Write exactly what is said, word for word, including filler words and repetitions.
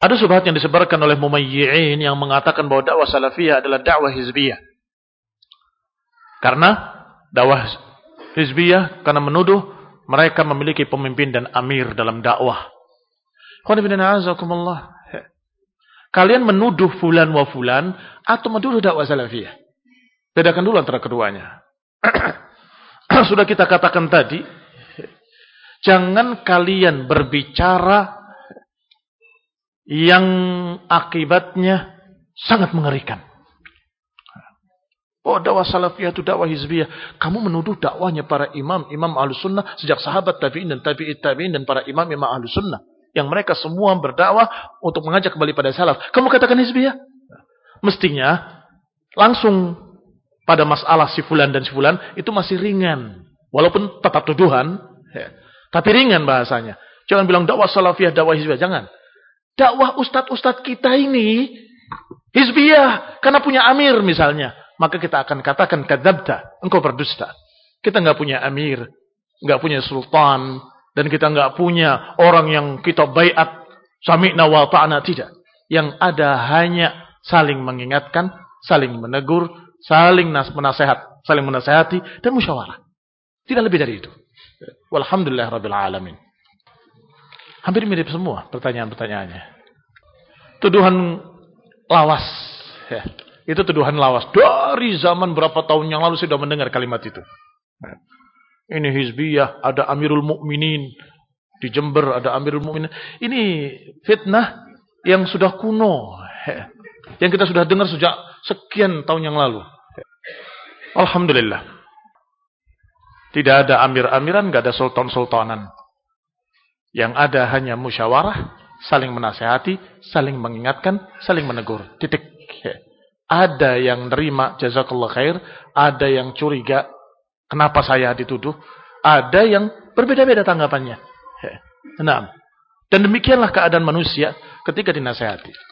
Ada subhat yang disebarkan oleh mumayyi'in yang mengatakan bahwa dakwah salafiyah adalah dakwah hizbiyah. Karena dakwah hizbiyah, karena menuduh mereka memiliki pemimpin dan amir dalam dakwah. Kalian menuduh fulan wa fulan atau menuduh dakwah salafiyah? Bedakan dulu antara keduanya. Sudah kita katakan tadi, jangan kalian berbicara yang akibatnya sangat mengerikan. Oh, dakwah salafiyah itu dakwah hizbiyah. Kamu menuduh dakwahnya para imam, imam ahlus sunnah sejak sahabat tabi'in dan tabi'it tabi'in dan para imam imam ahlus sunnah. Yang mereka semua berdakwah untuk mengajak kembali pada salaf. Kamu katakan hizbiyah? Mestinya langsung pada masalah si fulan dan si fulan itu masih ringan. Walaupun tetap tuduhan, ya, tapi ringan bahasanya. Jangan bilang dakwah salafiyah, dakwah hizbiyah. Jangan. Dakwah ustadz-ustadz kita ini hizbiyah karena punya amir misalnya, maka kita akan katakan kadzabta, engkau berdusta. Kita enggak punya amir, enggak punya sultan, dan kita enggak punya orang yang kita baiat sami'na wa ta'na, tidak. Yang ada hanya saling mengingatkan, saling menegur, saling menasehat, saling menasehati dan musyawarah. Tidak lebih dari itu. Walhamdulillah rabbil alamin. Hampir mirip semua pertanyaan-pertanyaannya. Tuduhan lawas. Ya, itu tuduhan lawas. Dari zaman berapa tahun yang lalu sudah mendengar kalimat itu. Ini hizbiyah, ada Amirul Mukminin. Di Jember ada Amirul Mukminin. Ini fitnah yang sudah kuno. Ya, yang kita sudah dengar sejak sekian tahun yang lalu. Alhamdulillah. Tidak ada amir-amiran, tidak ada sultan-sultanan. Yang ada hanya musyawarah, saling menasehati, saling mengingatkan, saling menegur. Titik. Ada yang nerima, jazakallah khair. Ada yang curiga, kenapa saya dituduh. Ada yang berbeda-beda tanggapannya. Nah, dan demikianlah keadaan manusia ketika dinasehati.